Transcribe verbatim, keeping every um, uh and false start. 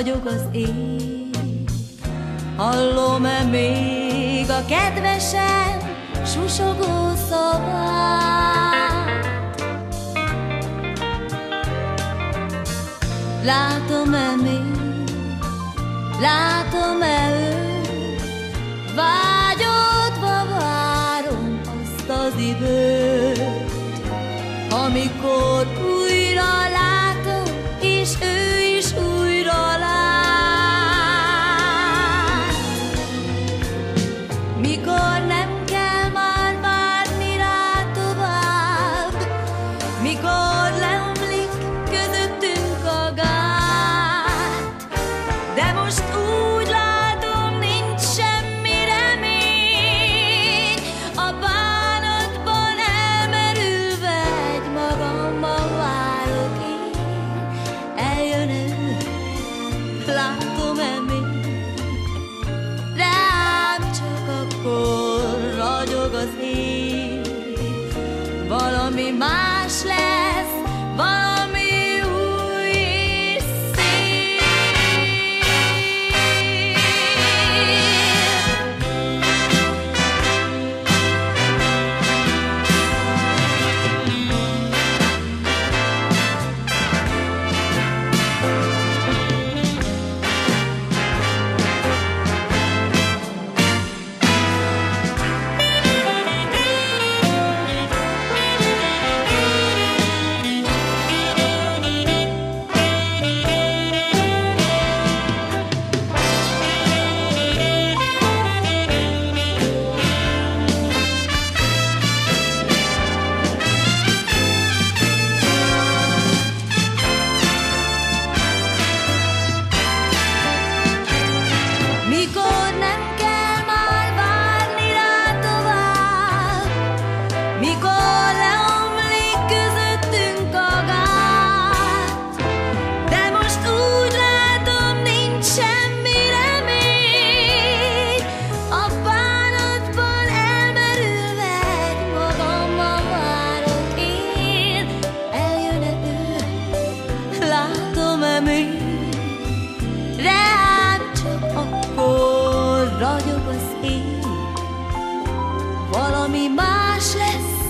ragyog az ég. Hallom-e még a kedvesen susogó szavát? Látom-e még, látom-e őt, vágyódva várom azt az időt, amikor újra látom, és ő is újra lát. Mikor nem kell már várni rá tovább, mikor leomlik közöttünk a gát, de most úgy látom, nincs semmi remény, a bánatban elmerülve egymagamban várok én. Eljön ő, látom-e még, rám csak akkor ragyog az ég. Valami más lesz, valami új és szép. Mikor nem kell már várni rá tovább, mikor leomlik közöttünk a gát, de most úgy látom, nincs semmi remény, a bánatban elmerülve egymagamban várok én. Eljön-e ő, látom-e még, rám csak akkor ragyog az ég. Valami más lesz,